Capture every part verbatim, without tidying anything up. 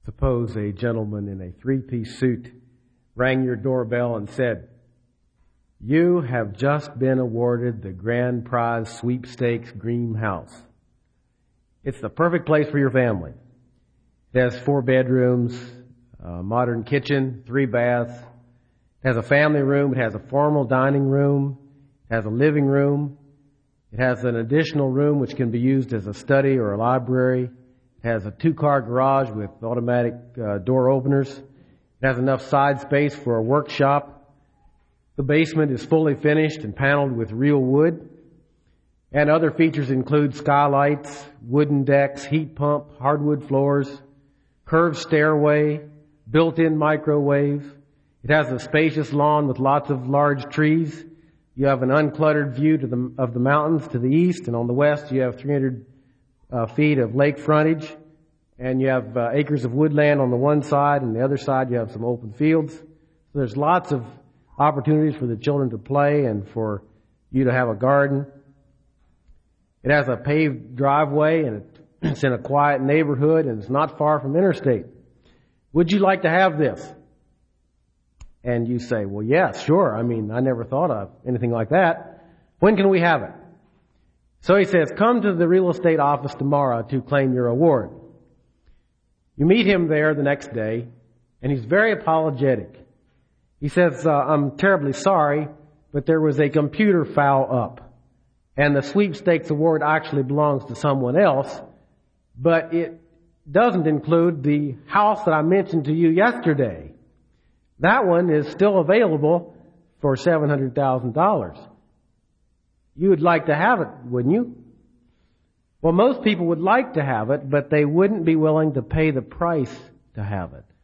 Suppose a gentleman in a three-piece suit rang your doorbell and said, "You have just been awarded the grand prize sweepstakes dream house. It's the perfect place for your family. It has four bedrooms, a modern kitchen, three baths. It has a family room. It has a formal dining room. It has a living room. It has an additional room which can be used as a study or a library. It has a two-car garage with automatic uh, door openers. It has enough side space for a workshop. The basement is fully finished and paneled with real wood. And other features include skylights, wooden decks, heat pump, hardwood floors, curved stairway, built-in microwave. It has a spacious lawn with lots of large trees. You have an uncluttered view to the, of the mountains to the east, and on the west you have three hundred uh, feet of lake frontage, and you have uh, acres of woodland on the one side, and the other side you have some open fields. So there's lots of opportunities for the children to play and for you to have a garden. It has a paved driveway, and it's in a quiet neighborhood, and it's not far from interstate. Would you like to have this? And you say, well, yeah, sure. I mean, I never thought of anything like that. When can we have it? So he says, come to the real estate office tomorrow to claim your award. You meet him there the next day, and he's very apologetic. He says, uh, I'm terribly sorry, but there was a computer foul up, and the sweepstakes award actually belongs to someone else, but it doesn't include the house that I mentioned to you yesterday. That one is still available for seven hundred thousand dollars. You would like to have it, wouldn't you? Well, most people would like to have it, but they wouldn't be willing to pay the price to have it.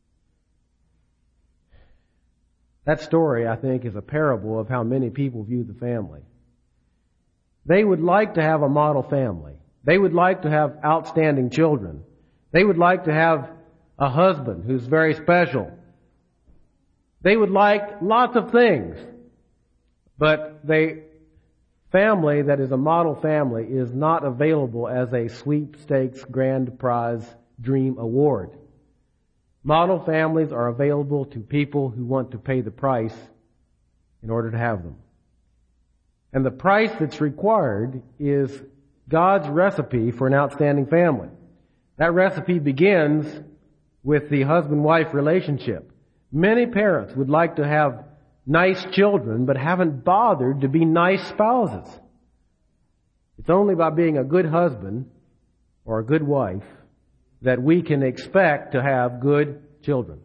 That story, I think, is a parable of how many people view the family. They would like to have a model family. They would like to have outstanding children. They would like to have a husband who's very special. They would like lots of things, but the family that is a model family is not available as a sweepstakes grand prize dream award. Model families are available to people who want to pay the price in order to have them. And the price that's required is God's recipe for an outstanding family. That recipe begins with the husband-wife relationship. Many parents would like to have nice children, but haven't bothered to be nice spouses. It's only by being a good husband or a good wife that we can expect to have good children.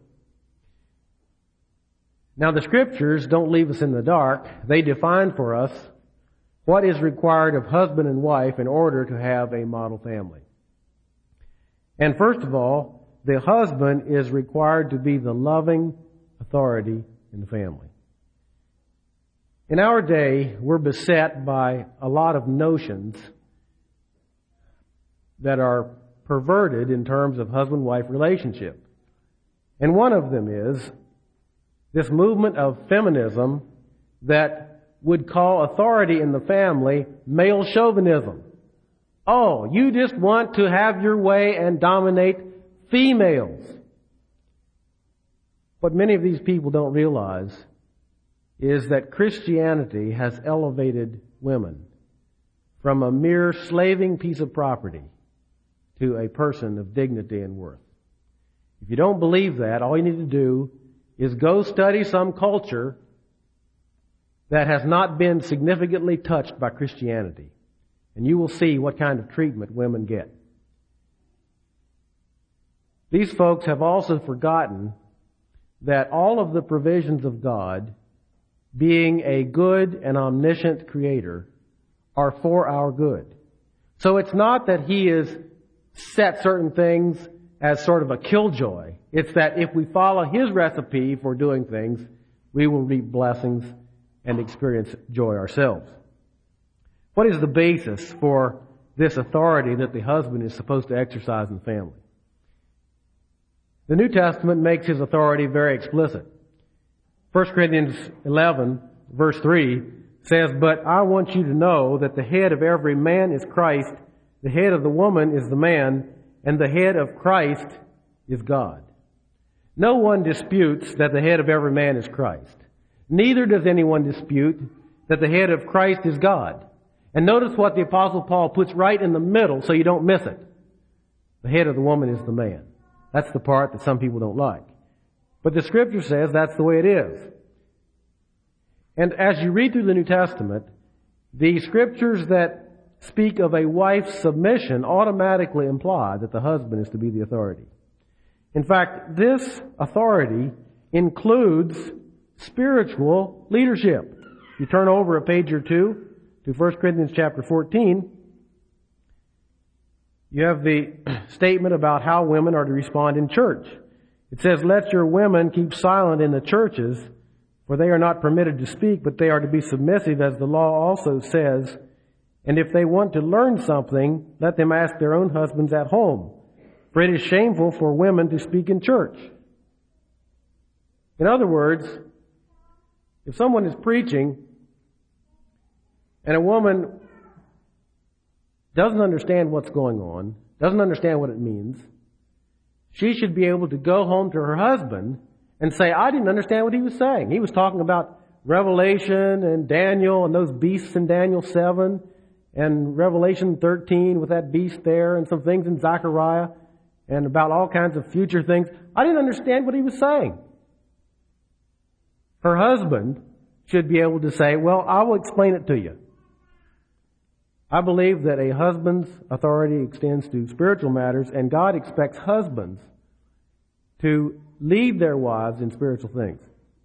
Now, the Scriptures don't leave us in the dark. They define for us what is required of husband and wife in order to have a model family. And first of all, the husband is required to be the loving authority in the family. In our day, we're beset by a lot of notions that are perverted in terms of husband-wife relationship. And one of them is this movement of feminism that would call authority in the family male chauvinism. Oh, you just want to have your way and dominate females. What many of these people don't realize is that Christianity has elevated women from a mere slaving piece of property to a person of dignity and worth. If you don't believe that, all you need to do is go study some culture that has not been significantly touched by Christianity, and you will see what kind of treatment women get. These folks have also forgotten that all of the provisions of God, being a good and omniscient creator, are for our good. So it's not that He has set certain things as sort of a killjoy. It's that if we follow His recipe for doing things, we will reap blessings and experience joy ourselves. What is the basis for this authority that the husband is supposed to exercise in the family? The New Testament makes His authority very explicit. First Corinthians eleven, verse three says, "But I want you to know that the head of every man is Christ, the head of the woman is the man, and the head of Christ is God. No one disputes that the head of every man is Christ. Neither does anyone dispute that the head of Christ is God. And notice what the Apostle Paul puts right in the middle so you don't miss it. The head of the woman is the man. That's the part that some people don't like. But the Scripture says that's the way it is. And as you read through the New Testament, the Scriptures that speak of a wife's submission automatically imply that the husband is to be the authority. In fact, this authority includes spiritual leadership. If you turn over a page or two to First Corinthians chapter fourteen, you have the statement about how women are to respond in church. It says, "Let your women keep silent in the churches, for they are not permitted to speak, but they are to be submissive, as the law also says. And if they want to learn something, let them ask their own husbands at home. For it is shameful for women to speak in church." In other words, if someone is preaching and a woman doesn't understand what's going on, doesn't understand what it means, she should be able to go home to her husband and say, "I didn't understand what he was saying. He was talking about Revelation and Daniel and those beasts in Daniel seven and Revelation thirteen with that beast there and some things in Zechariah and about all kinds of future things. I didn't understand what he was saying." Her husband should be able to say, "Well, I will explain it to you." I believe that a husband's authority extends to spiritual matters, and God expects husbands to lead their wives in spiritual things.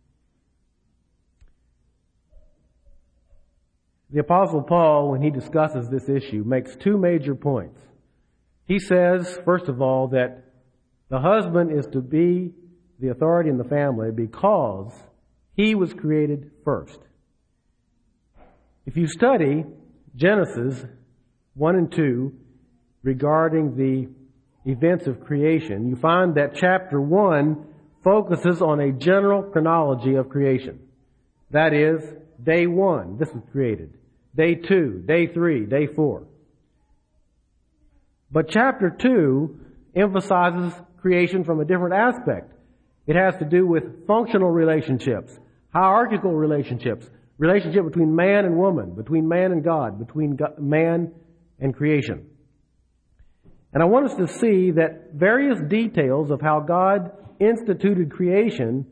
The Apostle Paul, when he discusses this issue, makes two major points. He says, first of all, that the husband is to be the authority in the family because he was created first. If you study Genesis one and two regarding the events of creation, you find that chapter one focuses on a general chronology of creation. That is, day one, this was created. Day two, day three, day four. But chapter two emphasizes creation from a different aspect. It has to do with functional relationships, hierarchical relationships, relationship between man and woman, between man and God, between God, man and creation. And I want us to see that various details of how God instituted creation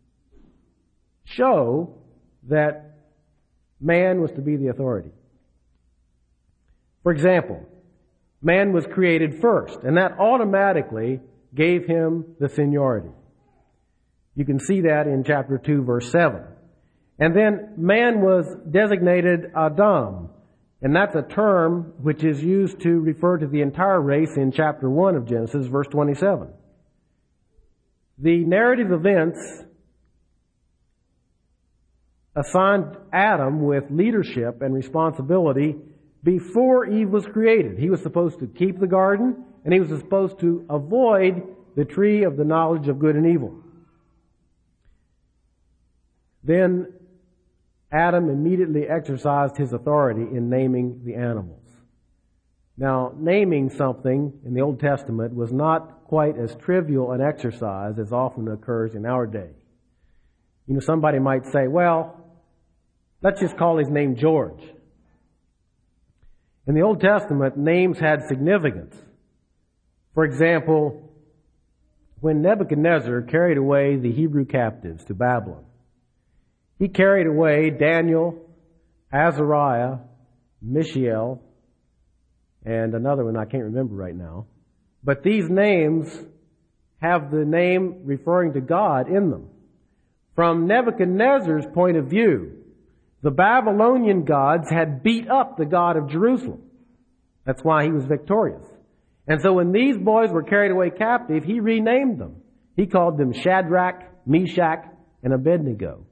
show that man was to be the authority. For example, man was created first, and that automatically gave him the seniority. You can see that in chapter two, verse seven. And then man was designated Adam, and that's a term which is used to refer to the entire race in chapter one of Genesis, verse twenty-seven. The narrative events assigned Adam with leadership and responsibility before Eve was created. He was supposed to keep the garden, and he was supposed to avoid the tree of the knowledge of good and evil. Then Adam immediately exercised his authority in naming the animals. Now, naming something in the Old Testament was not quite as trivial an exercise as often occurs in our day. You know, somebody might say, "Well, let's just call his name George." In the Old Testament, names had significance. For example, when Nebuchadnezzar carried away the Hebrew captives to Babylon, he carried away Daniel, Azariah, Mishael, and another one I can't remember right now. But these names have the name referring to God in them. From Nebuchadnezzar's point of view, the Babylonian gods had beat up the God of Jerusalem. That's why he was victorious. And so when these boys were carried away captive, he renamed them. He called them Shadrach, Meshach, and Abednego.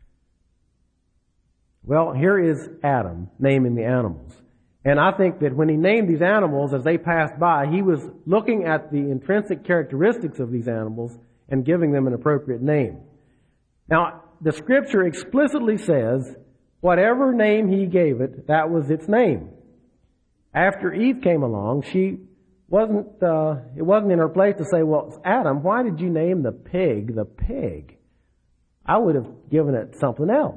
Well, here is Adam naming the animals. And I think that when he named these animals as they passed by, he was looking at the intrinsic characteristics of these animals and giving them an appropriate name. Now, the Scripture explicitly says, whatever name he gave it, that was its name. After Eve came along, she wasn't uh, it wasn't in her place to say, well, Adam, why did you name the pig the pig? I would have given it something else.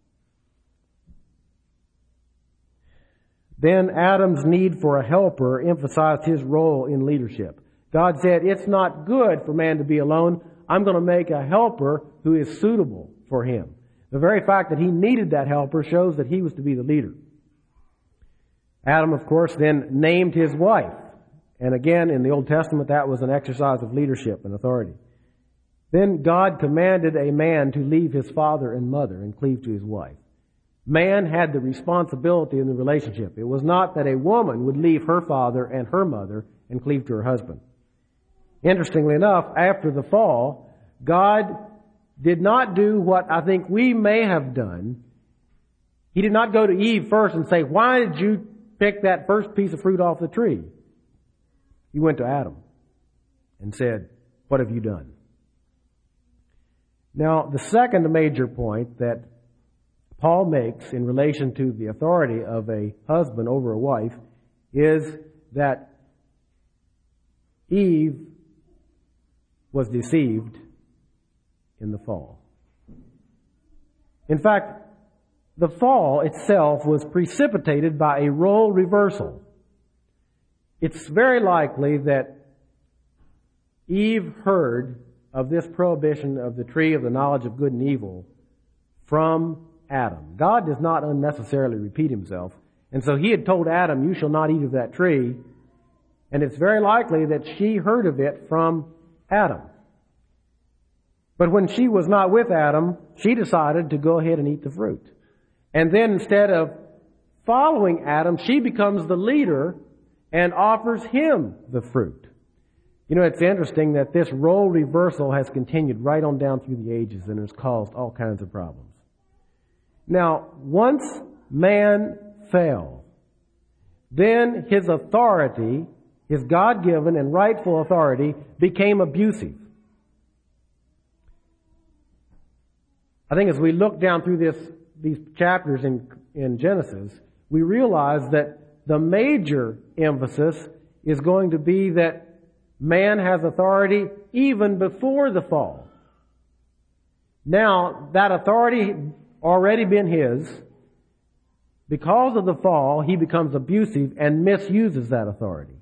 Then Adam's need for a helper emphasized his role in leadership. God said, it's not good for man to be alone. I'm going to make a helper who is suitable for him. The very fact that he needed that helper shows that he was to be the leader. Adam, of course, then named his wife. And again, in the Old Testament, that was an exercise of leadership and authority. Then God commanded a man to leave his father and mother and cleave to his wife. Man had the responsibility in the relationship. It was not that a woman would leave her father and her mother and cleave to her husband. Interestingly enough, after the fall, God did not do what I think we may have done. He did not go to Eve first and say, why did you pick that first piece of fruit off the tree? He went to Adam and said, what have you done? Now, the second major point that Paul makes in relation to the authority of a husband over a wife is that Eve was deceived in the fall. In fact, the fall itself was precipitated by a role reversal. It's very likely that Eve heard of this prohibition of the tree of the knowledge of good and evil from Adam. God does not unnecessarily repeat himself. And so he had told Adam, you shall not eat of that tree. And it's very likely that she heard of it from Adam. But when she was not with Adam, she decided to go ahead and eat the fruit. And then instead of following Adam, she becomes the leader and offers him the fruit. You know, it's interesting that this role reversal has continued right on down through the ages and has caused all kinds of problems. Now, once man fell, then his authority, his God-given and rightful authority, became abusive. I think as we look down through this, these chapters in, in Genesis, we realize that the major emphasis is going to be that man has authority even before the fall. Now, that authority already been his. Because of the fall, he becomes abusive and misuses that authority.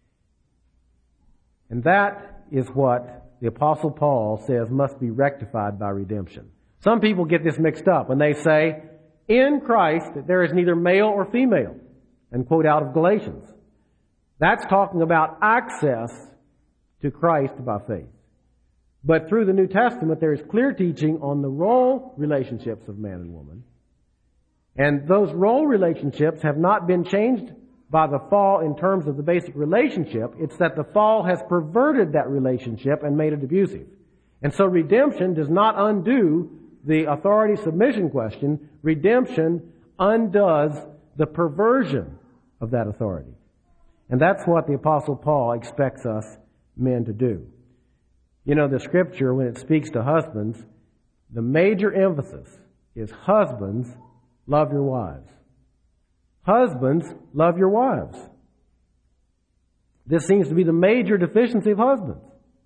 And that is what the Apostle Paul says must be rectified by redemption. Some people get this mixed up and they say, in Christ there is neither male or female, and quote out of Galatians. That's talking about access to Christ by faith. But through the New Testament, there is clear teaching on the role relationships of man and woman. And those role relationships have not been changed by the fall in terms of the basic relationship. It's that the fall has perverted that relationship and made it abusive. And so redemption does not undo the authority submission question. Redemption undoes the perversion of that authority. And that's what the Apostle Paul expects us men to do. You know, the Scripture, when it speaks to husbands, the major emphasis is husbands, love your wives. Husbands, love your wives. This seems to be the major deficiency of husbands.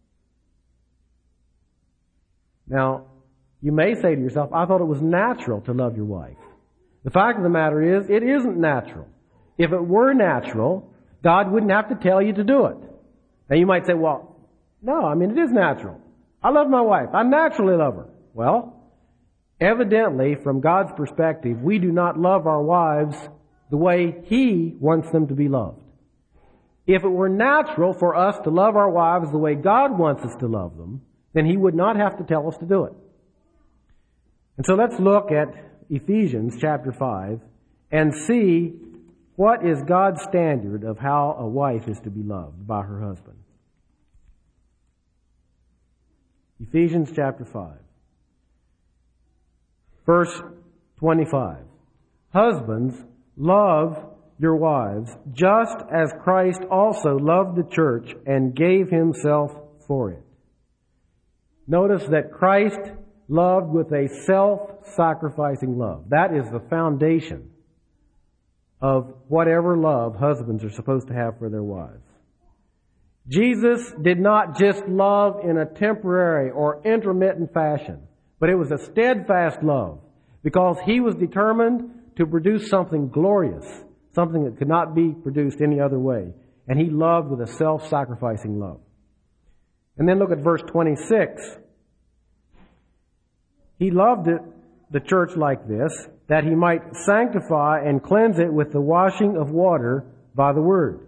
Now, you may say to yourself, I thought it was natural to love your wife. The fact of the matter is, it isn't natural. If it were natural, God wouldn't have to tell you to do it. Now you might say, well, no, I mean, it is natural. I love my wife. I naturally love her. Well, evidently, from God's perspective, we do not love our wives the way He wants them to be loved. If it were natural for us to love our wives the way God wants us to love them, then He would not have to tell us to do it. And so let's look at Ephesians chapter five and see what is God's standard of how a wife is to be loved by her husband. Ephesians chapter five. Verse twenty-five. Husbands, love your wives, just as Christ also loved the church and gave Himself for it. Notice that Christ loved with a self-sacrificing love. That is the foundation of whatever love husbands are supposed to have for their wives. Jesus did not just love in a temporary or intermittent fashion, but it was a steadfast love because he was determined to produce something glorious, something that could not be produced any other way. And he loved with a self-sacrificing love. And then look at verse twenty-six. He loved it, the church like this, that he might sanctify and cleanse it with the washing of water by the word.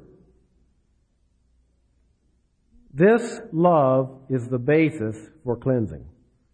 This love is the basis for cleansing.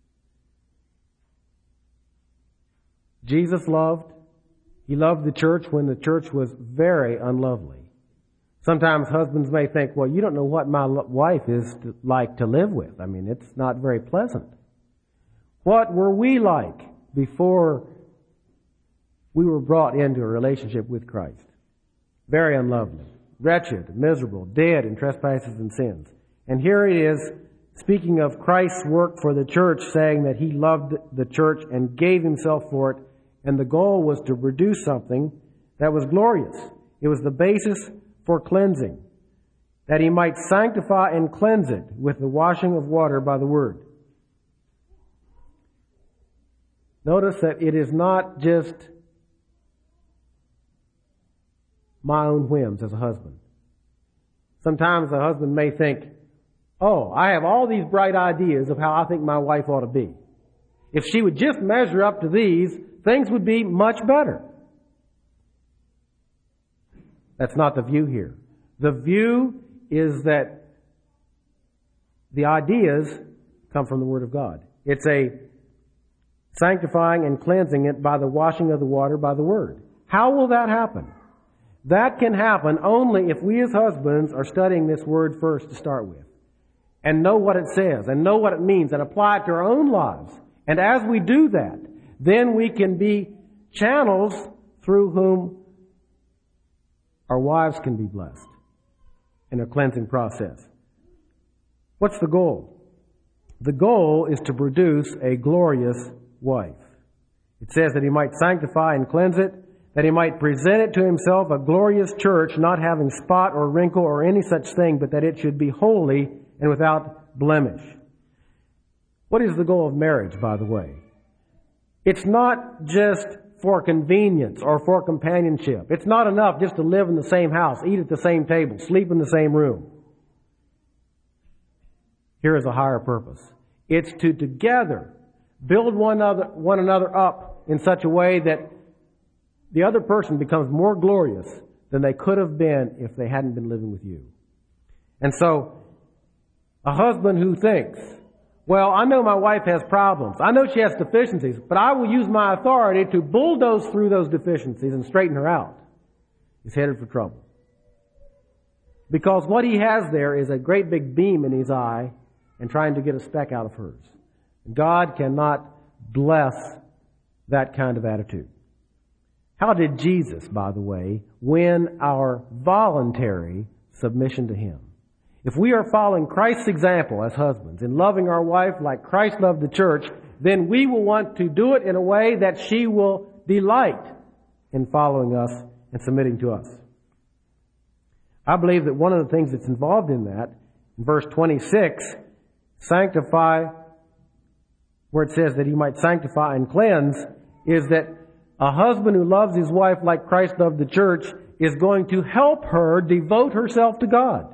Jesus loved. He loved the church when the church was very unlovely. Sometimes husbands may think, well, you don't know what my wife is to, like to live with. I mean, it's not very pleasant. What were we like before we were brought into a relationship with Christ? Very unlovely, wretched, miserable, dead in trespasses and sins. And here it is, speaking of Christ's work for the church, saying that he loved the church and gave himself for it. And the goal was to produce something that was glorious. It was the basis for cleansing, that he might sanctify and cleanse it with the washing of water by the word. Notice that it is not just my own whims as a husband. Sometimes a husband may think, oh, I have all these bright ideas of how I think my wife ought to be. If she would just measure up to these, things would be much better. That's not the view here. The view is that the ideas come from the Word of God. It's a sanctifying and cleansing it by the washing of the water by the Word. How will that happen? That can happen only if we as husbands are studying this Word first to start with, and know what it says, and know what it means, and apply it to our own lives. And as we do that, then we can be channels through whom our wives can be blessed in a cleansing process. What's the goal? The goal is to produce a glorious wife. It says that he might sanctify and cleanse it, that he might present it to himself a glorious church, not having spot or wrinkle or any such thing, but that it should be holy and without blemish. What is the goal of marriage, by the way? It's not just for convenience or for companionship. It's not enough just to live in the same house, eat at the same table, sleep in the same room. Here is a higher purpose. It's to together build one another, one another up in such a way that the other person becomes more glorious than they could have been if they hadn't been living with you. And so, a husband who thinks, well, I know my wife has problems. I know she has deficiencies, but I will use my authority to bulldoze through those deficiencies and straighten her out. He's headed for trouble. Because what he has there is a great big beam in his eye and trying to get a speck out of hers. God cannot bless that kind of attitude. How did Jesus, by the way, win our voluntary submission to him? If we are following Christ's example as husbands in loving our wife like Christ loved the church, then we will want to do it in a way that she will delight in following us and submitting to us. I believe that one of the things that's involved in that, in verse twenty-six, sanctify, where it says that he might sanctify and cleanse, is that a husband who loves his wife like Christ loved the church is going to help her devote herself to God.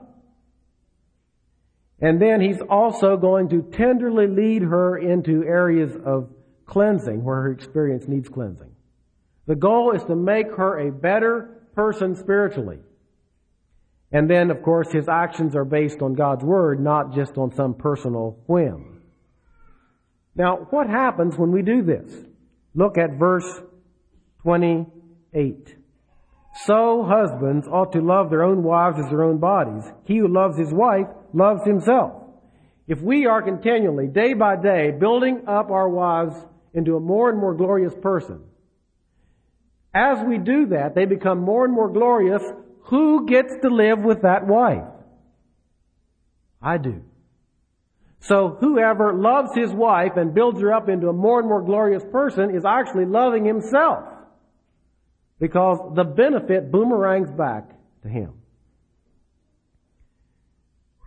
And then he's also going to tenderly lead her into areas of cleansing where her experience needs cleansing. The goal is to make her a better person spiritually. And then, of course, his actions are based on God's Word, not just on some personal whim. Now, what happens when we do this? Look at verse twenty-eight. So husbands ought to love their own wives as their own bodies. He who loves his wife loves himself. If we are continually, day by day, building up our wives into a more and more glorious person, as we do that, they become more and more glorious. Who gets to live with that wife? I do. So whoever loves his wife and builds her up into a more and more glorious person is actually loving himself, because the benefit boomerangs back to him.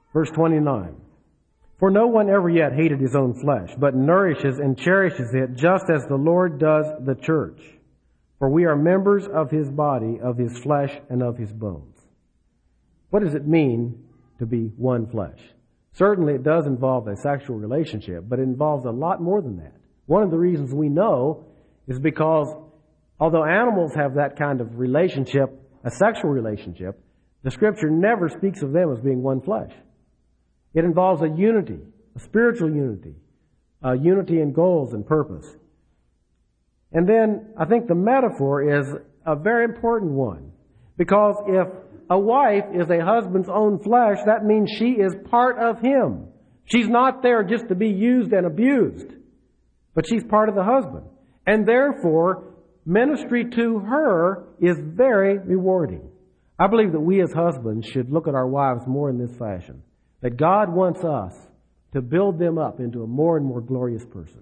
Verse twenty-nine. For no one ever yet hated his own flesh, but nourishes and cherishes it just as the Lord does the church. For we are members of his body, of his flesh, and of his bones. What does it mean to be one flesh? Certainly it does involve a sexual relationship, but it involves a lot more than that. One of the reasons we know is because although animals have that kind of relationship, a sexual relationship, the Scripture never speaks of them as being one flesh. It involves a unity, a spiritual unity, a unity in goals and purpose. And then I think the metaphor is a very important one, because if a wife is a husband's own flesh, that means she is part of him. She's not there just to be used and abused, but she's part of the husband. And therefore, ministry to her is very rewarding. I believe that we as husbands should look at our wives more in this fashion, that God wants us to build them up into a more and more glorious person.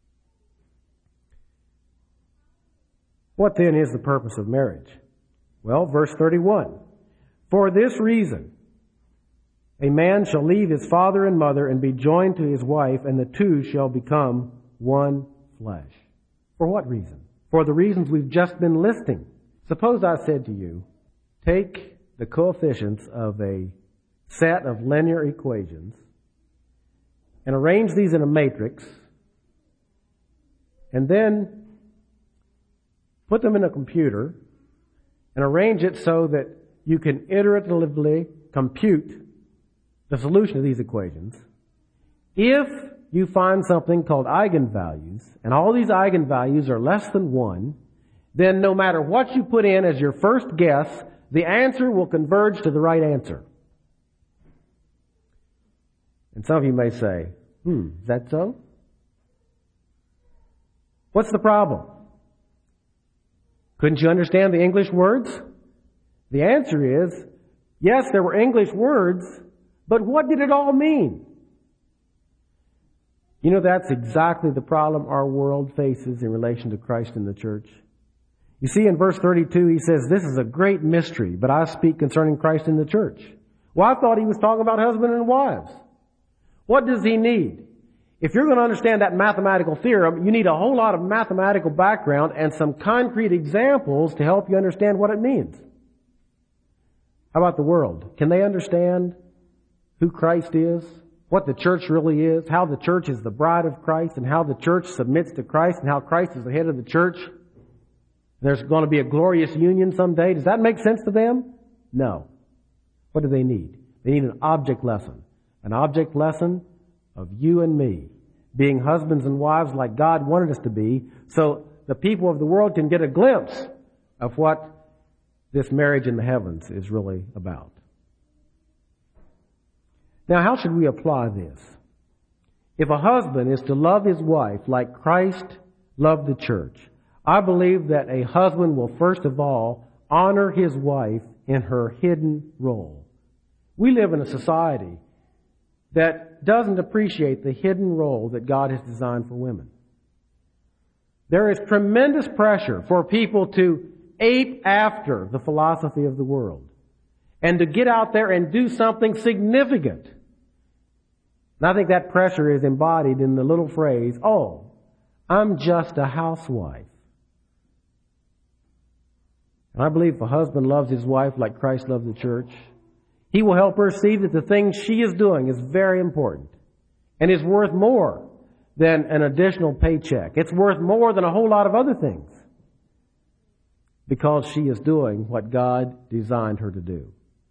What then is the purpose of marriage? Well, verse thirty-one. For this reason, a man shall leave his father and mother and be joined to his wife, and the two shall become one flesh. For what reason? For the reasons we've just been listing. Suppose I said to you, take the coefficients of a set of linear equations and arrange these in a matrix, and then put them in a computer and arrange it so that you can iteratively compute the solution of these equations. If you find something called eigenvalues, and all these eigenvalues are less than one, then no matter what you put in as your first guess, the answer will converge to the right answer. And some of you may say, hmm, is that so? What's the problem? Couldn't you understand the English words? The answer is, yes, there were English words, but what did it all mean? You know, that's exactly the problem our world faces in relation to Christ and the church. You see, in verse thirty-two, he says, this is a great mystery, but I speak concerning Christ and the church. Well, I thought he was talking about husband and wives. What does he need? If you're going to understand that mathematical theorem, you need a whole lot of mathematical background and some concrete examples to help you understand what it means. How about the world? Can they understand who Christ is, what the church really is, how the church is the bride of Christ, and how the church submits to Christ, and how Christ is the head of the church? There's going to be a glorious union someday. Does that make sense to them? No. What do they need? They need an object lesson. An object lesson of you and me being husbands and wives like God wanted us to be, so the people of the world can get a glimpse of what this marriage in the heavens is really about. Now, how should we apply this? If a husband is to love his wife like Christ loved the church, I believe that a husband will first of all honor his wife in her hidden role. We live in a society that doesn't appreciate the hidden role that God has designed for women. There is tremendous pressure for people to ape after the philosophy of the world and to get out there and do something significant. And I think that pressure is embodied in the little phrase, oh, I'm just a housewife. And I believe if a husband loves his wife like Christ loved the church, he will help her see that the thing she is doing is very important and is worth more than an additional paycheck. It's worth more than a whole lot of other things because she is doing what God designed her to do.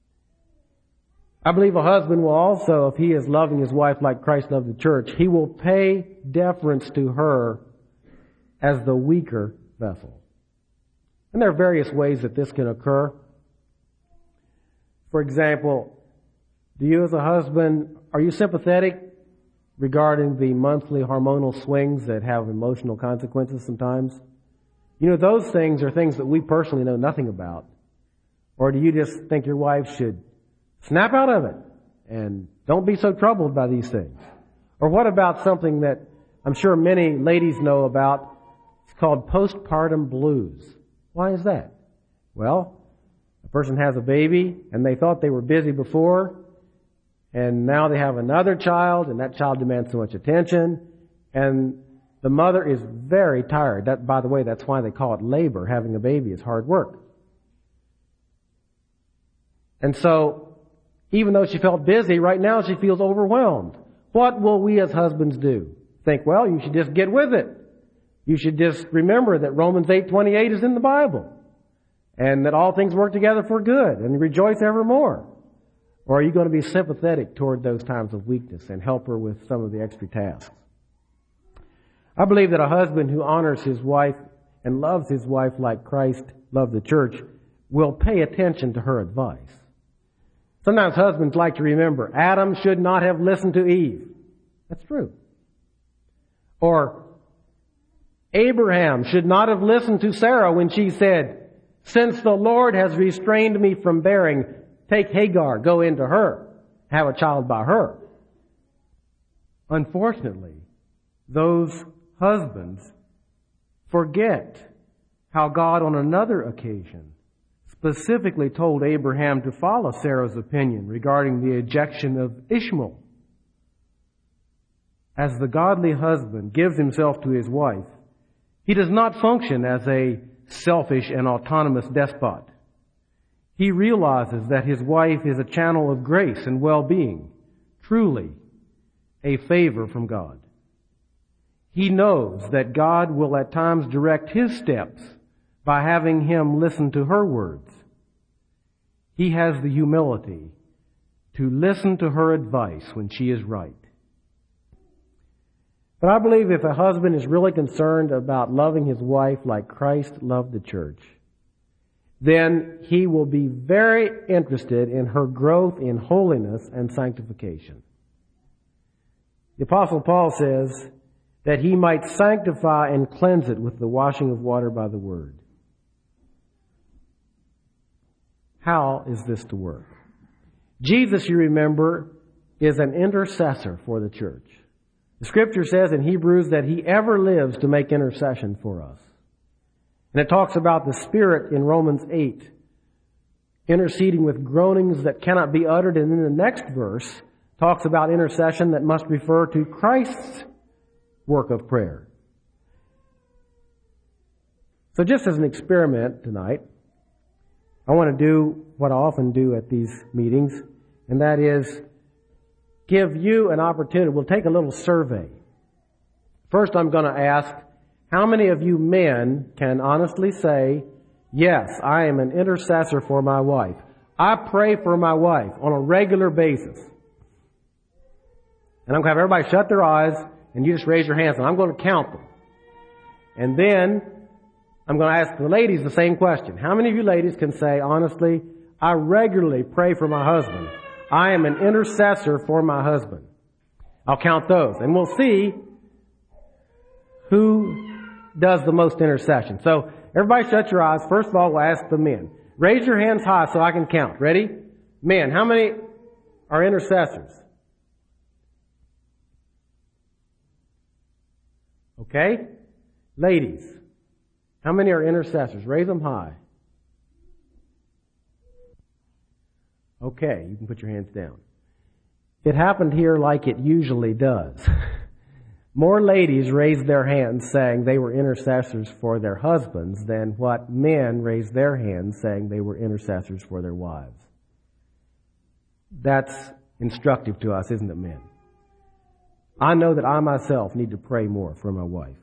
I believe a husband will also, if he is loving his wife like Christ loved the church, he will pay deference to her as the weaker vessel. And there are various ways that this can occur. For example, do you as a husband, are you sympathetic regarding the monthly hormonal swings that have emotional consequences sometimes? You know, those things are things that we personally know nothing about. Or do you just think your wife should snap out of it and don't be so troubled by these things? Or what about something that I'm sure many ladies know about? It's called postpartum blues. Why is that? Well, a person has a baby and they thought they were busy before, And now they have another child, and that child demands so much attention. And the mother is very tired. That, by the way, that's why they call it labor. Having a baby is hard work. And so, even though she felt busy, right now she feels overwhelmed. What will we as husbands do? Think, well, you should just get with it. You should just remember that Romans eight twenty-eight is in the Bible. And that all things work together for good, and rejoice evermore. Or are you going to be sympathetic toward those times of weakness and help her with some of the extra tasks? I believe that a husband who honors his wife and loves his wife like Christ loved the church will pay attention to her advice. Sometimes husbands like to remember, Adam should not have listened to Eve. That's true. Or, Abraham should not have listened to Sarah when she said, since the Lord has restrained me from bearing, take Hagar, go into her, have a child by her. Unfortunately, those husbands forget how God on another occasion specifically told Abraham to follow Sarah's opinion regarding the ejection of Ishmael. As the godly husband gives himself to his wife, he does not function as a selfish and autonomous despot. He realizes that his wife is a channel of grace and well-being, truly a favor from God. He knows that God will at times direct his steps by having him listen to her words. He has the humility to listen to her advice when she is right. But I believe if a husband is really concerned about loving his wife like Christ loved the church, then he will be very interested in her growth in holiness and sanctification. The Apostle Paul says that he might sanctify and cleanse it with the washing of water by the word. How is this to work? Jesus, you remember, is an intercessor for the church. The Scripture says in Hebrews that he ever lives to make intercession for us. And it talks about the Spirit in Romans eight, interceding with groanings that cannot be uttered. And in the next verse, talks about intercession that must refer to Christ's work of prayer. So just as an experiment tonight, I want to do what I often do at these meetings, and that is give you an opportunity. We'll take a little survey. First, I'm going to ask, how many of you men can honestly say, yes, I am an intercessor for my wife. I pray for my wife on a regular basis. And I'm going to have everybody shut their eyes, and you just raise your hands, and I'm going to count them. And then I'm going to ask the ladies the same question. How many of you ladies can say, honestly, I regularly pray for my husband. I am an intercessor for my husband. I'll count those, and we'll see who does the most intercession. So everybody shut your eyes. First of all, we'll ask the men. Raise your hands high so I can count. Ready? Men, how many are intercessors? Okay? Ladies, how many are intercessors? Raise them high. Okay, you can put your hands down. It happened here like it usually does. More ladies raised their hands saying they were intercessors for their husbands than what men raised their hands saying they were intercessors for their wives. That's instructive to us, isn't it, men? I know that I myself need to pray more for my wife.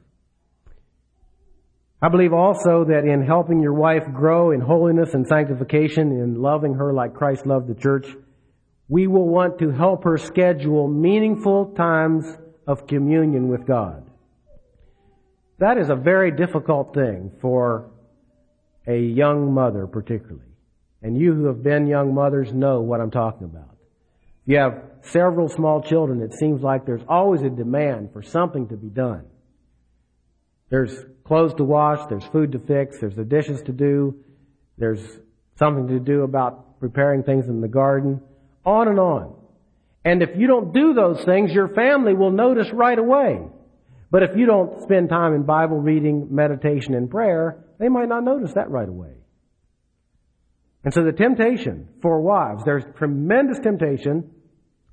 I believe also that in helping your wife grow in holiness and sanctification, in loving her like Christ loved the church, we will want to help her schedule meaningful times of communion with God. That is a very difficult thing for a young mother particularly. And you who have been young mothers know what I'm talking about. If you have several small children, it seems like there's always a demand for something to be done. There's clothes to wash, there's food to fix, there's the dishes to do, there's something to do about preparing things in the garden, on and on. And if you don't do those things, your family will notice right away. But if you don't spend time in Bible reading, meditation, and prayer, they might not notice that right away. And so the temptation for wives, there's tremendous temptation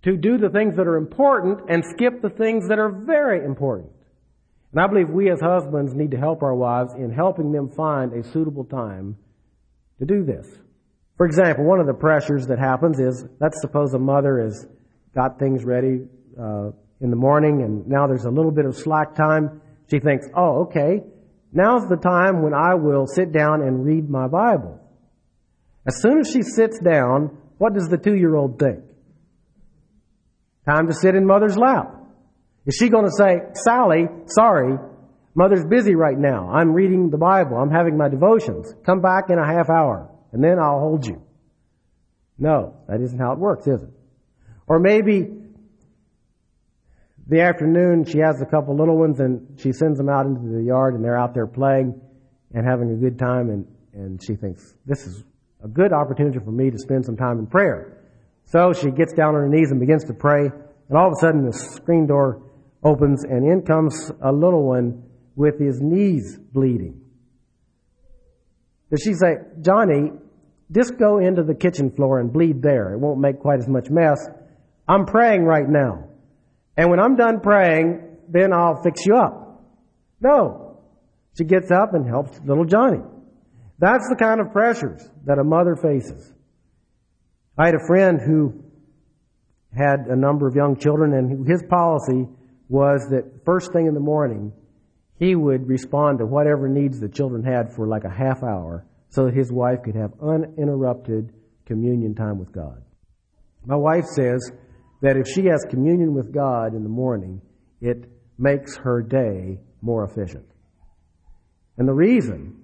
to do the things that are important and skip the things that are very important. And I believe we as husbands need to help our wives in helping them find a suitable time to do this. For example, one of the pressures that happens is, let's suppose a mother has got things ready uh, in the morning and now there's a little bit of slack time. She thinks, oh, okay, now's the time when I will sit down and read my Bible. As soon as she sits down, what does the two-year-old think? Time to sit in mother's lap. Is she going to say, Sally, sorry, mother's busy right now. I'm reading the Bible. I'm having my devotions. Come back in a half hour, and then I'll hold you. No, that isn't how it works, is it? Or maybe the afternoon she has a couple little ones and she sends them out into the yard and they're out there playing and having a good time, and, and she thinks, this is a good opportunity for me to spend some time in prayer. So she gets down on her knees and begins to pray, and all of a sudden the screen door opens and in comes a little one with his knees bleeding. Does she say, Johnny, just go into the kitchen floor and bleed there. It won't make quite as much mess. I'm praying right now. And when I'm done praying, then I'll fix you up. No. She gets up and helps little Johnny. That's the kind of pressures that a mother faces. I had a friend who had a number of young children, and his policy was that first thing in the morning, he would respond to whatever needs the children had for like a half hour so that his wife could have uninterrupted communion time with God. My wife says that if she has communion with God in the morning, it makes her day more efficient. And the reason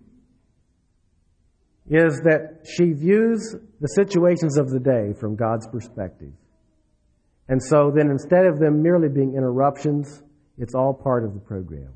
is that she views the situations of the day from God's perspective. And so then instead of them merely being interruptions, it's all part of the program.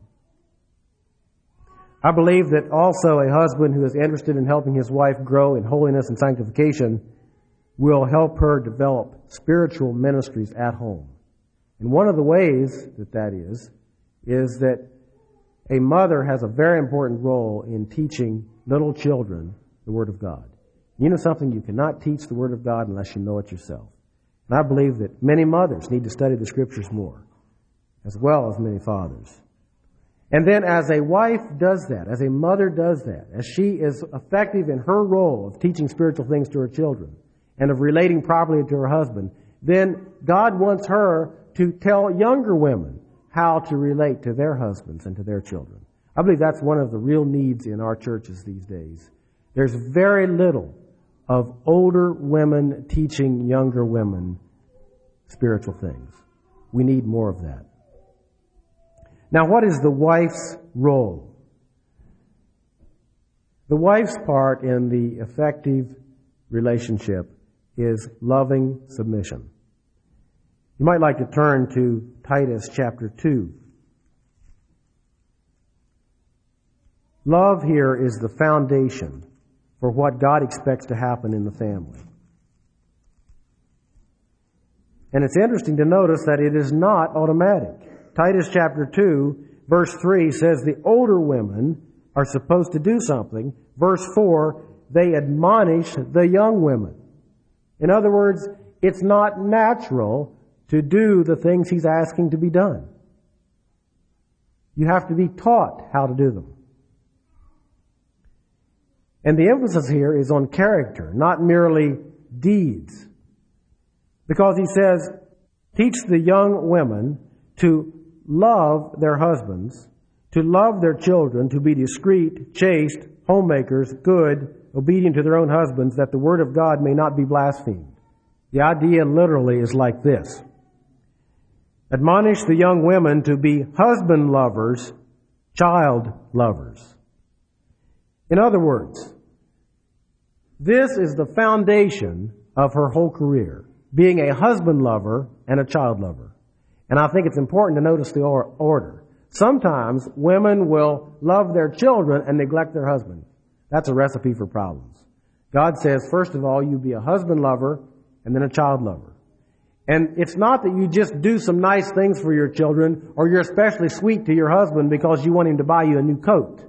I believe that also a husband who is interested in helping his wife grow in holiness and sanctification will help her develop spiritual ministries at home. And one of the ways that that is, is that a mother has a very important role in teaching little children the Word of God. You know something? You cannot teach the Word of God unless you know it yourself. And I believe that many mothers need to study the Scriptures more, as well as many fathers. And then as a wife does that, as a mother does that, as she is effective in her role of teaching spiritual things to her children and of relating properly to her husband, then God wants her to tell younger women how to relate to their husbands and to their children. I believe that's one of the real needs in our churches these days. There's very little of older women teaching younger women spiritual things. We need more of that. Now, what is the wife's role? The wife's part in the effective relationship is loving submission. You might like to turn to Titus chapter two. Love here is the foundation for what God expects to happen in the family. And it's interesting to notice that it is not automatic. Titus chapter two, verse three says the older women are supposed to do something. Verse four, they admonish the young women. In other words, it's not natural to do the things he's asking to be done. You have to be taught how to do them. And the emphasis here is on character, not merely deeds. Because he says, teach the young women to love their husbands, to love their children, to be discreet, chaste, homemakers, good, obedient to their own husbands, that the word of God may not be blasphemed. The idea literally is like this. Admonish the young women to be husband lovers, child lovers. In other words, this is the foundation of her whole career, being a husband lover and a child lover. And I think it's important to notice the or- order. Sometimes women will love their children and neglect their husband. That's a recipe for problems. God says, first of all, you be a husband lover and then a child lover. And it's not that you just do some nice things for your children or you're especially sweet to your husband because you want him to buy you a new coat.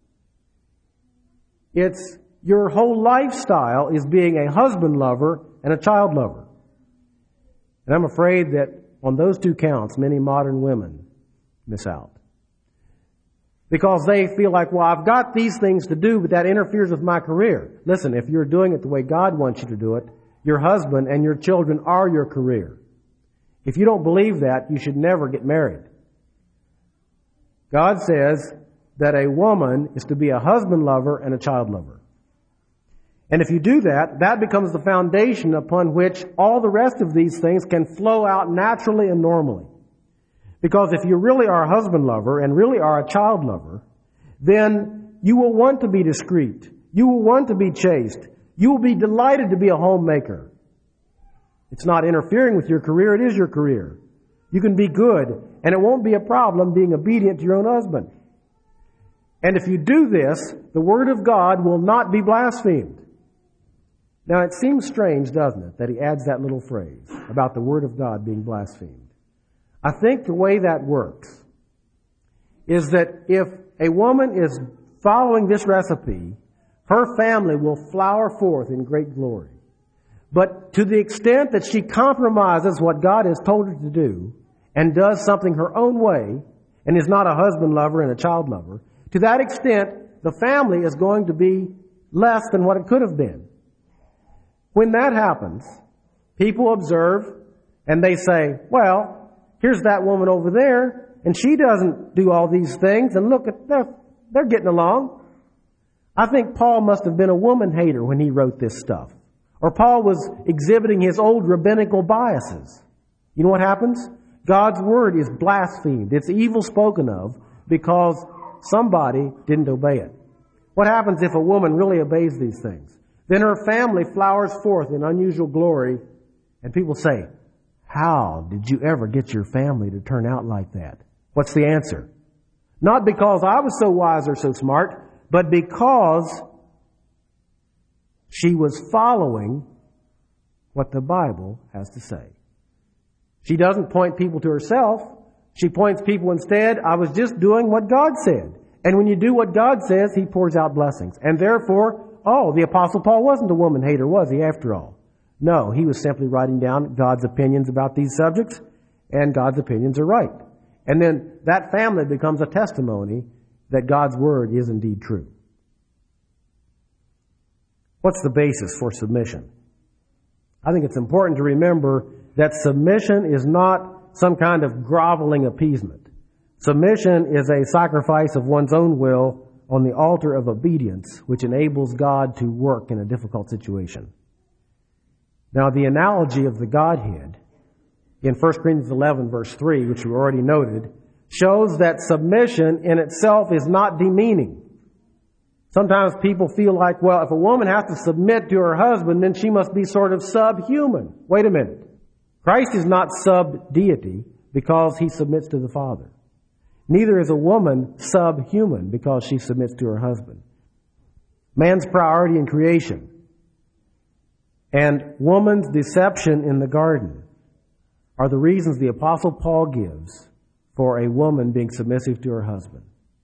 It's your whole lifestyle is being a husband lover and a child lover. And I'm afraid that on those two counts, many modern women miss out. Because they feel like, well, I've got these things to do, but that interferes with my career. Listen, if you're doing it the way God wants you to do it, your husband and your children are your career. If you don't believe that, you should never get married. God says that a woman is to be a husband lover and a child lover. And if you do that, that becomes the foundation upon which all the rest of these things can flow out naturally and normally. Because if you really are a husband lover and really are a child lover, then you will want to be discreet. You will want to be chaste. You will be delighted to be a homemaker. It's not interfering with your career. It is your career. You can be good, and it won't be a problem being obedient to your own husband. And if you do this, the Word of God will not be blasphemed. Now, it seems strange, doesn't it, that he adds that little phrase about the Word of God being blasphemed. I think the way that works is that if a woman is following this recipe, her family will flower forth in great glory. But to the extent that she compromises what God has told her to do and does something her own way and is not a husband lover and a child lover, to that extent, the family is going to be less than what it could have been. When that happens, people observe and they say, well, here's that woman over there, and she doesn't do all these things, and look at they're, they're getting along. I think Paul must have been a woman hater when he wrote this stuff. Or Paul was exhibiting his old rabbinical biases. You know what happens? God's word is blasphemed. It's evil spoken of because somebody didn't obey it. What happens if a woman really obeys these things? Then her family flowers forth in unusual glory, and people say, how did you ever get your family to turn out like that? What's the answer? Not because I was so wise or so smart, but because she was following what the Bible has to say. She doesn't point people to herself. She points people instead, I was just doing what God said. And when you do what God says, He pours out blessings. And therefore, oh, the Apostle Paul wasn't a woman hater, was he, after all? No, he was simply writing down God's opinions about these subjects, and God's opinions are right. And then that family becomes a testimony that God's word is indeed true. What's the basis for submission? I think it's important to remember that submission is not some kind of groveling appeasement. Submission is a sacrifice of one's own will on the altar of obedience, which enables God to work in a difficult situation. Now, the analogy of the Godhead in First Corinthians eleven, verse three, which we already noted, shows that submission in itself is not demeaning. Sometimes people feel like, well, if a woman has to submit to her husband, then she must be sort of subhuman. Wait a minute. Christ is not sub-deity because He submits to the Father. Neither is a woman subhuman because she submits to her husband. Man's priority in creation and woman's deception in the garden are the reasons the Apostle Paul gives for a woman being submissive to her husband.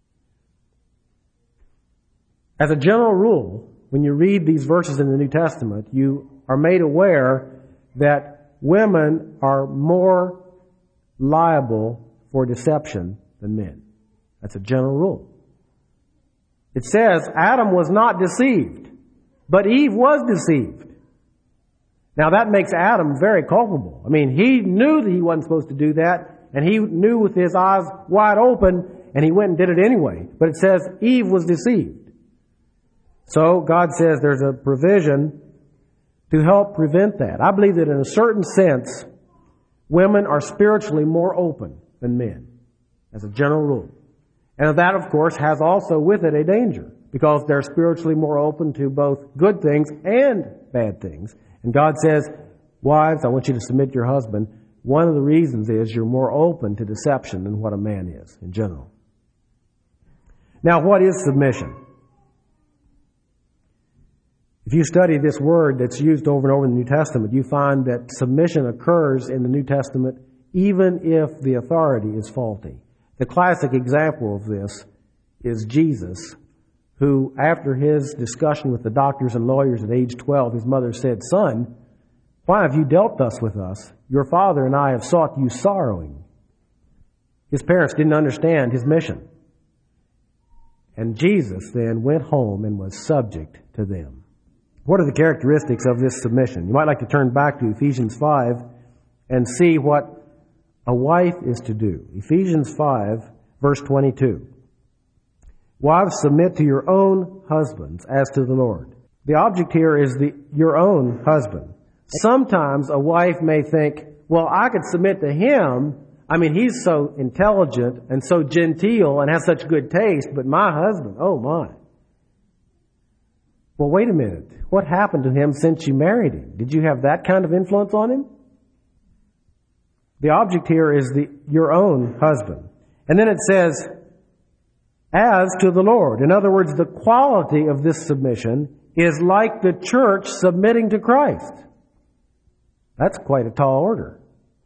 As a general rule, when you read these verses in the New Testament, you are made aware that women are more liable for deception than men. That's a general rule. It says Adam was not deceived, but Eve was deceived. Now that makes Adam very culpable. I mean, he knew that he wasn't supposed to do that, and he knew with his eyes wide open, and he went and did it anyway. But it says Eve was deceived. So God says there's a provision to help prevent that. I believe that in a certain sense, women are spiritually more open than men, as a general rule. And that, of course, has also with it a danger, because they're spiritually more open to both good things and bad things. And God says, wives, I want you to submit to your husband. One of the reasons is you're more open to deception than what a man is in general. Now, what is submission? If you study this word that's used over and over in the New Testament, you find that submission occurs in the New Testament even if the authority is faulty. The classic example of this is Jesus, who, after his discussion with the doctors and lawyers at age twelve, his mother said, "Son, Why have you dealt thus with us? Your father and I have sought you sorrowing. His parents didn't understand his mission. And Jesus then went home and was subject to them. What are the characteristics of this submission? You might like to turn back to Ephesians five and see what a wife is to do. Ephesians five, verse twenty-two. Wives, submit to your own husbands as to the Lord. The object here is the your own husband. Sometimes a wife may think, well, I could submit to him. I mean, he's so intelligent and so genteel and has such good taste, but my husband, oh my. Well, wait a minute. What happened to him since you married him? Did you have that kind of influence on him? The object here is the your own husband. And then it says, as to the Lord. In other words, the quality of this submission is like the church submitting to Christ. That's quite a tall order.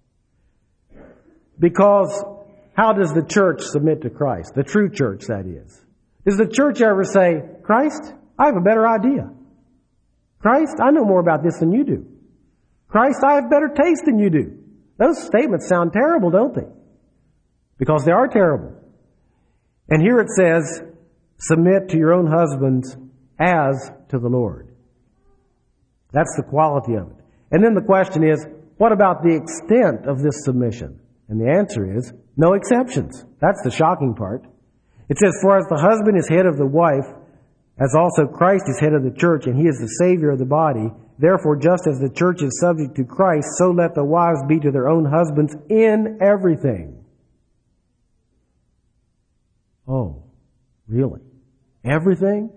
Because how does the church submit to Christ? The true church, that is. Does the church ever say, Christ, I have a better idea. Christ, I know more about this than you do. Christ, I have better taste than you do. Those statements sound terrible, don't they? Because they are terrible. And here it says, submit to your own husbands as to the Lord. That's the quality of it. And then the question is, what about the extent of this submission? And the answer is, no exceptions. That's the shocking part. It says, for as the husband is head of the wife, as also Christ is head of the church, and he is the Savior of the body, therefore just as the church is subject to Christ, so let the wives be to their own husbands in everything. Oh, really? Everything?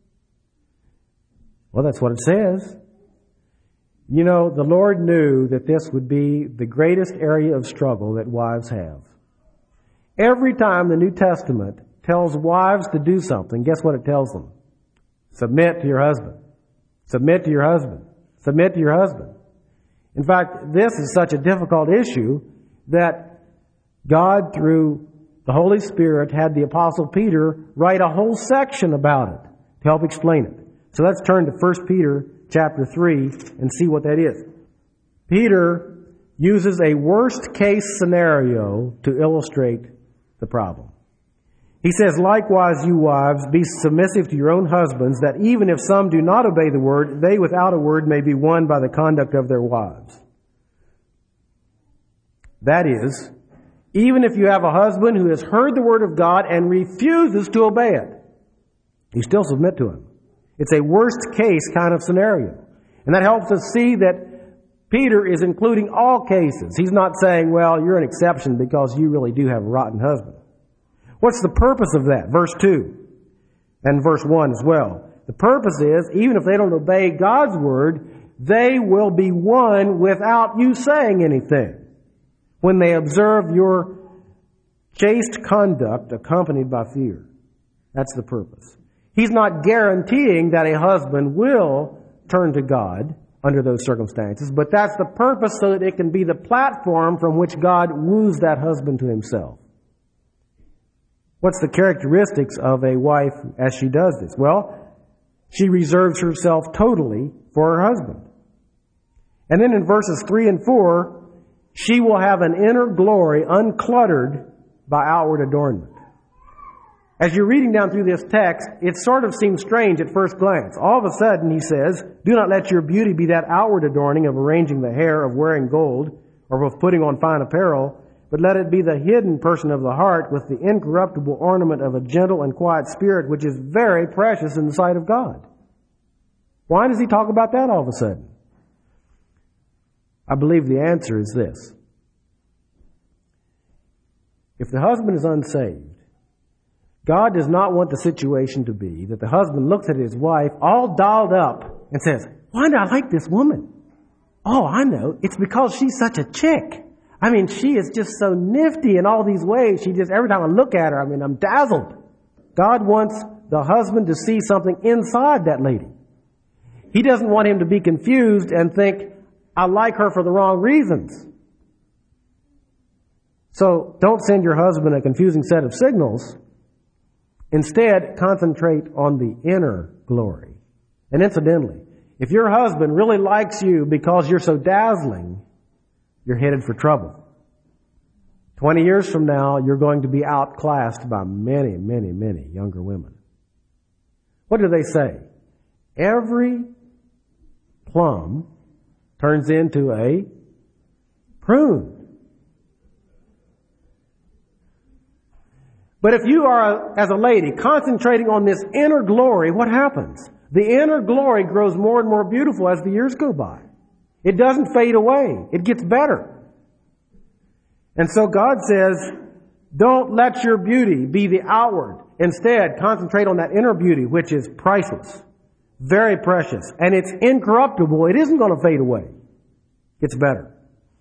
Well, that's what it says. You know, the Lord knew that this would be the greatest area of struggle that wives have. Every time the New Testament tells wives to do something, guess what it tells them? Submit to your husband. Submit to your husband. Submit to your husband. In fact, this is such a difficult issue that God, through the Holy Spirit, had the Apostle Peter write a whole section about it to help explain it. So let's turn to First Peter chapter three and see what that is. Peter uses a worst case scenario to illustrate the problem. He says, likewise, you wives, be submissive to your own husbands, that even if some do not obey the word, they without a word may be won by the conduct of their wives. That is, even if you have a husband who has heard the word of God and refuses to obey it, you still submit to him. It's a worst case kind of scenario. And that helps us see that Peter is including all cases. He's not saying, well, you're an exception because you really do have a rotten husband. What's the purpose of that? Verse two and verse one as well. The purpose is, even if they don't obey God's word, they will be won without you saying anything when they observe your chaste conduct accompanied by fear. That's the purpose. He's not guaranteeing that a husband will turn to God under those circumstances, but that's the purpose so that it can be the platform from which God woos that husband to himself. What's the characteristics of a wife as she does this? Well, she reserves herself totally for her husband. And then in verses three and four, she will have an inner glory uncluttered by outward adornment. As you're reading down through this text, it sort of seems strange at first glance. All of a sudden, he says, do not let your beauty be that outward adorning of arranging the hair, of wearing gold, or of putting on fine apparel, but let it be the hidden person of the heart with the incorruptible ornament of a gentle and quiet spirit, which is very precious in the sight of God. Why does he talk about that all of a sudden? I believe the answer is this. If the husband is unsaved, God does not want the situation to be that the husband looks at his wife all dolled up and says, why do I like this woman? Oh, I know. It's because she's such a chick. I mean, she is just so nifty in all these ways. She just, every time I look at her, I mean, I'm dazzled. God wants the husband to see something inside that lady. He doesn't want him to be confused and think, I like her for the wrong reasons. So don't send your husband a confusing set of signals. Instead, concentrate on the inner glory. And incidentally, If your husband really likes you because you're so dazzling, you're headed for trouble. Twenty years from now, you're going to be outclassed by many, many, many younger women. What do they say? Every plum turns into a prune. But if you are, as a lady, concentrating on this inner glory, what happens? The inner glory grows more and more beautiful as the years go by. It doesn't fade away. It gets better. And so God says, don't let your beauty be the outward. Instead, concentrate on that inner beauty, which is priceless, very precious, and it's incorruptible. It isn't going to fade away. It's better.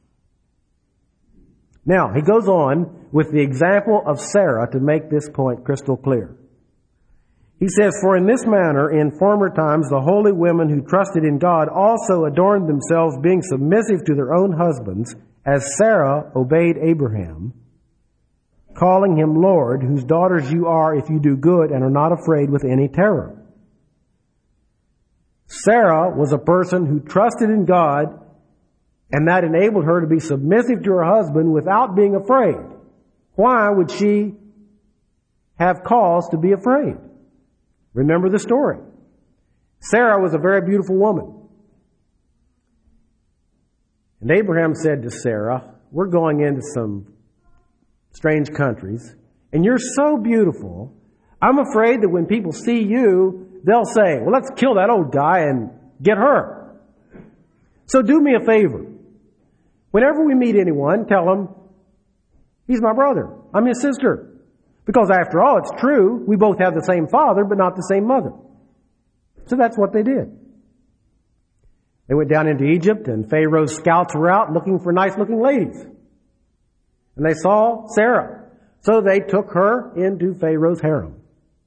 Now, he goes on with the example of Sarah to make this point crystal clear. He says, for in this manner, in former times, the holy women who trusted in God also adorned themselves, being submissive to their own husbands, as Sarah obeyed Abraham, calling him Lord, whose daughters you are if you do good and are not afraid with any terror. Sarah was a person who trusted in God, and that enabled her to be submissive to her husband without being afraid. Why would she have cause to be afraid? Remember the story. Sarah was a very beautiful woman. And Abraham said to Sarah, we're going into some strange countries, and you're so beautiful, I'm afraid that when people see you, they'll say, well, let's kill that old guy and get her. So do me a favor. Whenever we meet anyone, tell them, he's my brother. I'm his sister. Because after all, it's true, we both have the same father, but not the same mother. So that's what they did. They went down into Egypt, and Pharaoh's scouts were out looking for nice-looking ladies. And they saw Sarah. So they took her into Pharaoh's harem.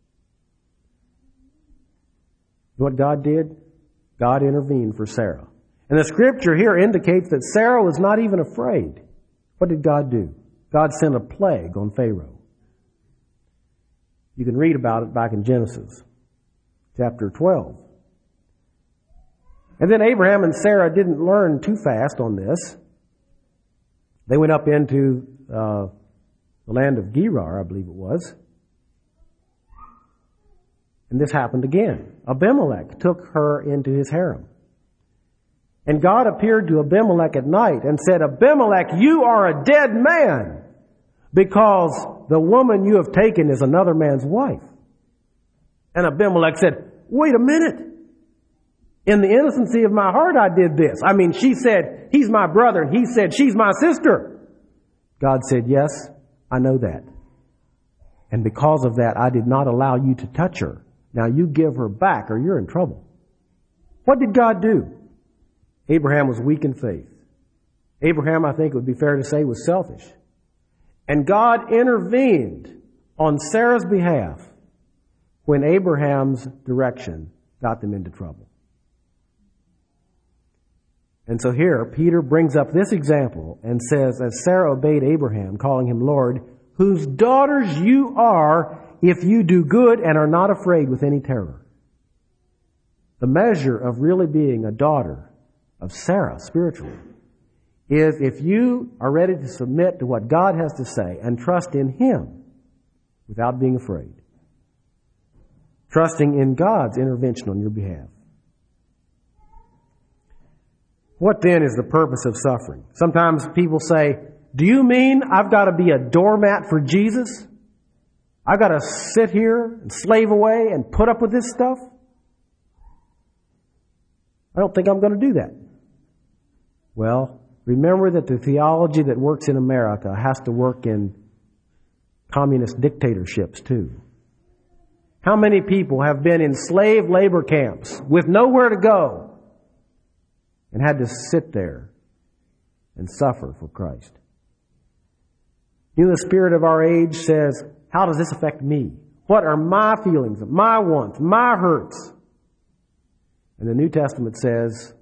What God did? God intervened for Sarah. And the scripture here indicates that Sarah was not even afraid. What did God do? God sent a plague on Pharaoh. You can read about it back in Genesis chapter twelve. And then Abraham and Sarah didn't learn too fast on this. They went up into uh, the land of Gerar, I believe it was. And this happened again. Abimelech took her into his harem. And God appeared to Abimelech at night and said, Abimelech, you are a dead man, because the woman you have taken is another man's wife. And Abimelech said, wait a minute. In the innocency of my heart, I did this. I mean, she said, he's my brother, and he said, she's my sister. God said, yes, I know that. And because of that, I did not allow you to touch her. Now you give her back or you're in trouble. What did God do? Abraham was weak in faith. Abraham, I think it would be fair to say, was selfish. And God intervened on Sarah's behalf when Abraham's direction got them into trouble. And so here, Peter brings up this example and says, as Sarah obeyed Abraham, calling him Lord, whose daughters you are if you do good and are not afraid with any terror. The measure of really being a daughter of Sarah spiritually is if you are ready to submit to what God has to say and trust in Him without being afraid. Trusting in God's intervention on your behalf. What then is the purpose of suffering? Sometimes people say, do you mean I've got to be a doormat for Jesus? I've got to sit here and slave away and put up with this stuff? I don't think I'm going to do that. Well, remember that the theology that works in America has to work in communist dictatorships too. How many people have been in slave labor camps with nowhere to go and had to sit there and suffer for Christ? You know, the spirit of our age says, how does this affect me? What are my feelings, my wants, my hurts? And the New Testament says,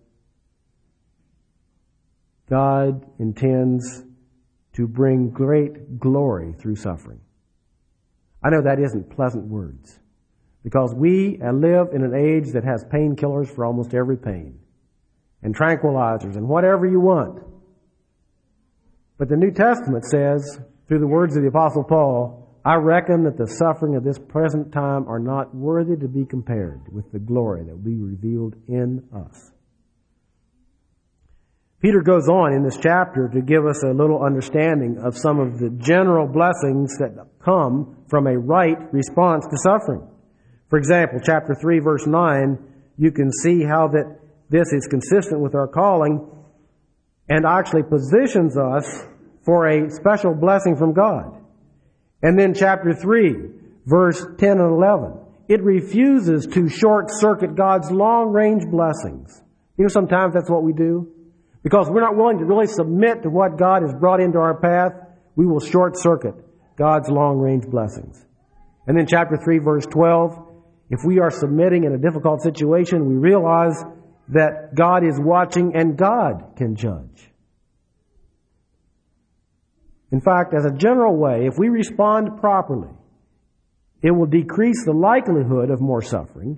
God intends to bring great glory through suffering. I know that isn't pleasant words, Because we live in an age that has painkillers for almost every pain, and tranquilizers, and whatever you want. But the New Testament says, through the words of the Apostle Paul, I reckon that the suffering of this present time are not worthy to be compared with the glory that will be revealed in us. Peter goes on in this chapter to give us a little understanding of some of the general blessings that come from a right response to suffering. For example, chapter three, verse nine, you can see how that this is consistent with our calling and actually positions us for a special blessing from God. And then chapter three, verse ten and eleven, it refuses to short-circuit God's long-range blessings. You know, sometimes that's what we do. Because we're not willing to really submit to what God has brought into our path, we will short-circuit God's long-range blessings. And then chapter three, verse twelve, if we are submitting in a difficult situation, we realize that God is watching and God can judge. In fact, as a general way, if we respond properly, it will decrease the likelihood of more suffering.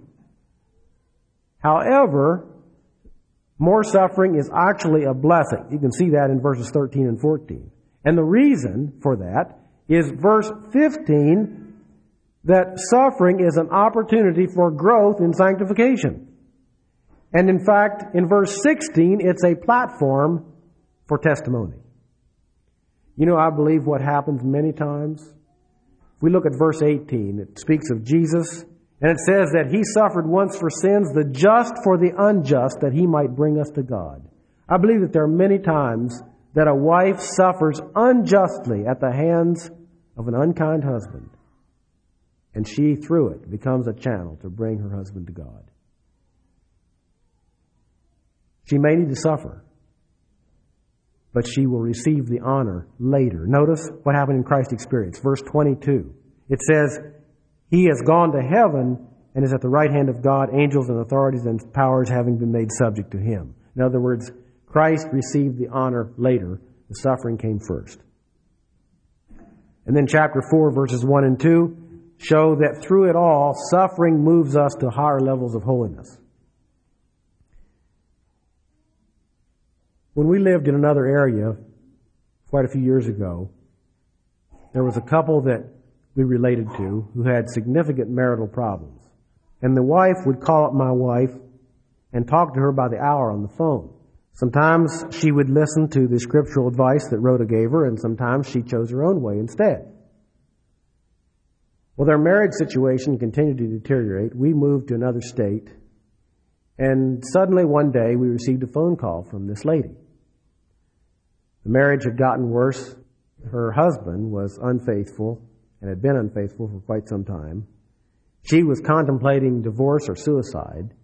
However, more suffering is actually a blessing. You can see that in verses thirteen and fourteen. And the reason for that is verse fifteen, that suffering is an opportunity for growth in sanctification. And in fact, in verse sixteen, it's a platform for testimony. You know, I believe what happens many times. If we look at verse eighteen, it speaks of Jesus, and it says that He suffered once for sins, the just for the unjust, that He might bring us to God. I believe that there are many times that a wife suffers unjustly at the hands of an unkind husband, and she, through it, becomes a channel to bring her husband to God. She may need to suffer, but she will receive the honor later. Notice what happened in Christ's experience. Verse twenty-two. It says, He has gone to heaven and is at the right hand of God, angels and authorities and powers having been made subject to Him. In other words, Christ received the honor later. The suffering came first. And then chapter four, verses one and two show that through it all, suffering moves us to higher levels of holiness. When we lived in another area quite a few years ago, there was a couple that we related to who had significant marital problems. And the wife would call up my wife and talk to her by the hour on the phone. Sometimes she would listen to the scriptural advice that Rhoda gave her, and sometimes she chose her own way instead. Well, their marriage situation continued to deteriorate. We moved to another state, and suddenly one day we received a phone call from this lady. The marriage had gotten worse. Her husband was unfaithful and had been unfaithful for quite some time. She was contemplating divorce or suicide.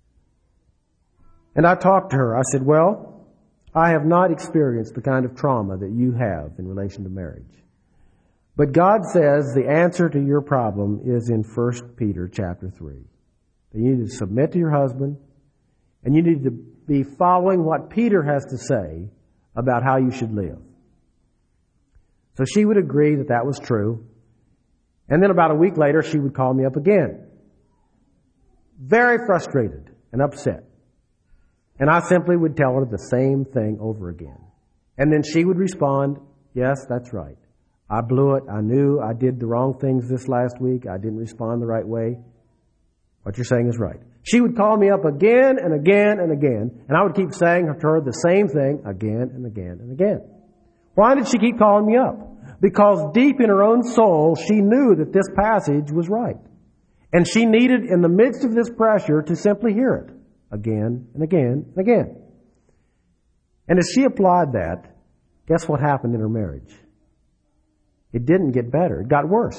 And I talked to her. I said, well, I have not experienced the kind of trauma that you have in relation to marriage. But God says the answer to your problem is in First Peter chapter three. That you need to submit to your husband, and you need to be following what Peter has to say about how you should live. So she would agree that that was true. And then about a week later, she would call me up again. Very frustrated and upset. And I simply would tell her the same thing over again. And then she would respond, yes, that's right. I blew it. I knew I did the wrong things this last week. I didn't respond the right way. What you're saying is right. She would call me up again and again and again, and I would keep saying to her the same thing again and again and again. Why did she keep calling me up? Because deep in her own soul, she knew that this passage was right. And she needed, in the midst of this pressure, to simply hear it again and again and again. And as she applied that, guess what happened in her marriage? It didn't get better. It got worse.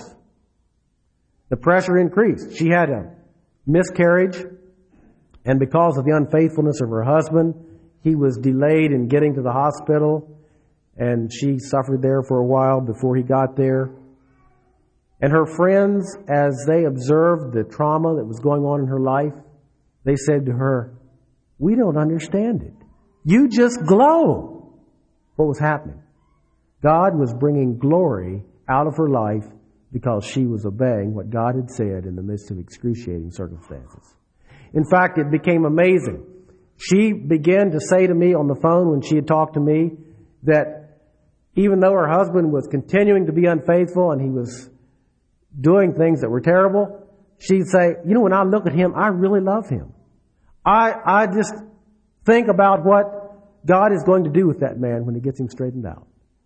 The pressure increased. She had a miscarriage, and because of the unfaithfulness of her husband, he was delayed in getting to the hospital, and she suffered there for a while before he got there. And her friends, as they observed the trauma that was going on in her life, they said to her, we don't understand it. You just glow. What was happening? God was bringing glory out of her life because she was obeying what God had said in the midst of excruciating circumstances. In fact, it became amazing. She began to say to me on the phone when she had talked to me that even though her husband was continuing to be unfaithful and he was doing things that were terrible, she'd say, you know, when I look at him, I really love him. I, I just think about what God is going to do with that man when he gets him straightened out.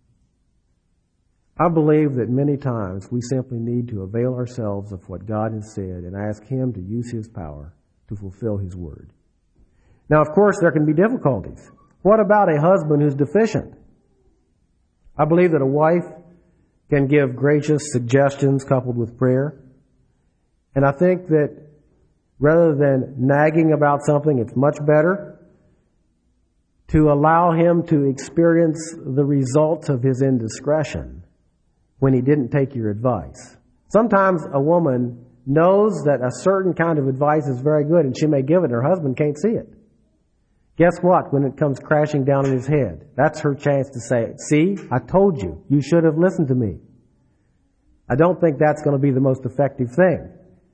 I believe that many times we simply need to avail ourselves of what God has said and ask Him to use His power to fulfill His word. Now, of course, there can be difficulties. What about a husband who's deficient? I believe that a wife can give gracious suggestions coupled with prayer. And I think that rather than nagging about something, it's much better to allow him to experience the results of his indiscretion when he didn't take your advice. Sometimes a woman knows that a certain kind of advice is very good and she may give it and her husband can't see it. Guess what? When it comes crashing down in his head, that's her chance to say, see, I told you, you should have listened to me. I don't think that's going to be the most effective thing.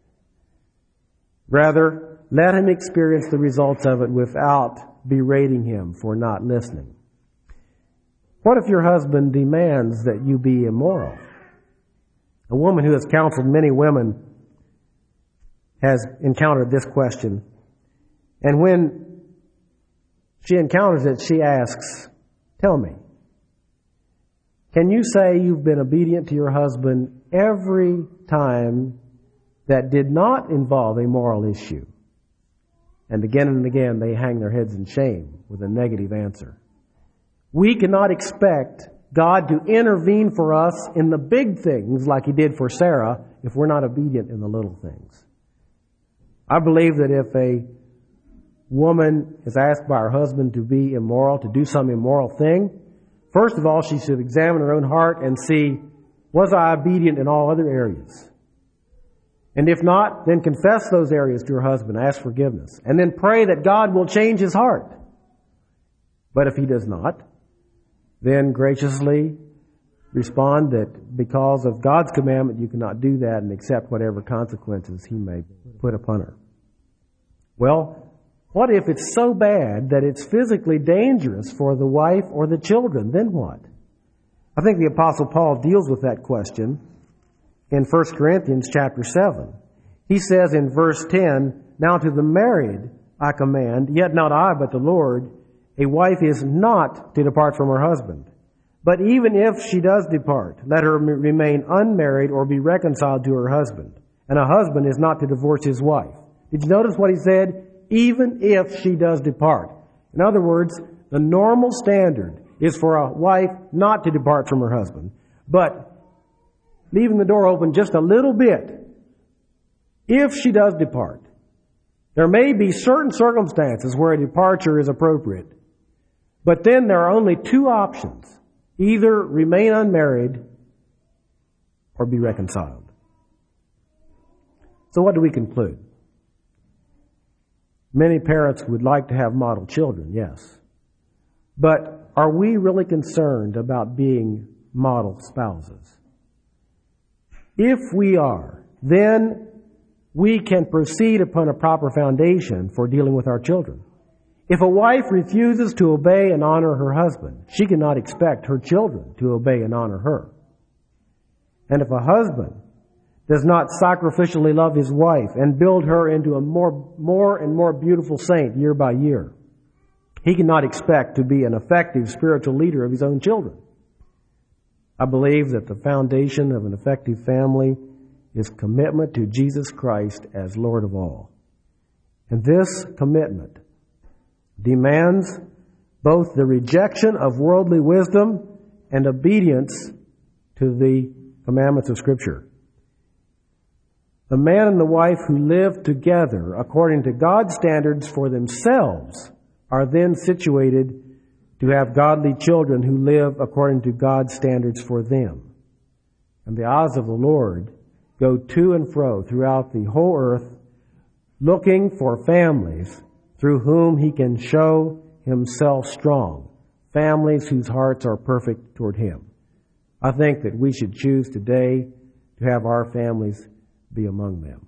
Rather, let him experience the results of it without berating him for not listening. What if your husband demands that you be immoral? A woman who has counseled many women has encountered this question. And when she encounters it, she asks, tell me, can you say you've been obedient to your husband every time that did not involve a moral issue? And again and again, they hang their heads in shame with a negative answer. We cannot expect God to intervene for us in the big things like He did for Sarah if we're not obedient in the little things. I believe that if a woman is asked by her husband to be immoral, to do some immoral thing, first of all, she should examine her own heart and see, was I obedient in all other areas? And if not, then confess those areas to her husband, ask forgiveness, and then pray that God will change his heart. But if He does not, then graciously respond that because of God's commandment, you cannot do that and accept whatever consequences He may put upon her. Well, what if it's so bad that it's physically dangerous for the wife or the children? Then what? I think the Apostle Paul deals with that question in First Corinthians chapter seven. He says in verse ten, now to the married I command, yet not I, but the Lord, a wife is not to depart from her husband. But even if she does depart, let her remain unmarried or be reconciled to her husband. And a husband is not to divorce his wife. Did you notice what he said? Even if she does depart. In other words, the normal standard is for a wife not to depart from her husband. But leaving the door open just a little bit, if she does depart, there may be certain circumstances where a departure is appropriate. But then there are only two options. Either remain unmarried or be reconciled. So what do we conclude? Many parents would like to have model children, yes. But are we really concerned about being model spouses? If we are, then we can proceed upon a proper foundation for dealing with our children. If a wife refuses to obey and honor her husband, she cannot expect her children to obey and honor her. And if a husband does not sacrificially love his wife and build her into a more, more and more beautiful saint year by year, he cannot expect to be an effective spiritual leader of his own children. I believe that the foundation of an effective family is commitment to Jesus Christ as Lord of all. And this commitment demands both the rejection of worldly wisdom and obedience to the commandments of Scripture. The man and the wife who live together according to God's standards for themselves are then situated to have godly children who live according to God's standards for them. And the eyes of the Lord go to and fro throughout the whole earth, looking for families through whom He can show Himself strong, families whose hearts are perfect toward Him. I think that we should choose today to have our families be among them.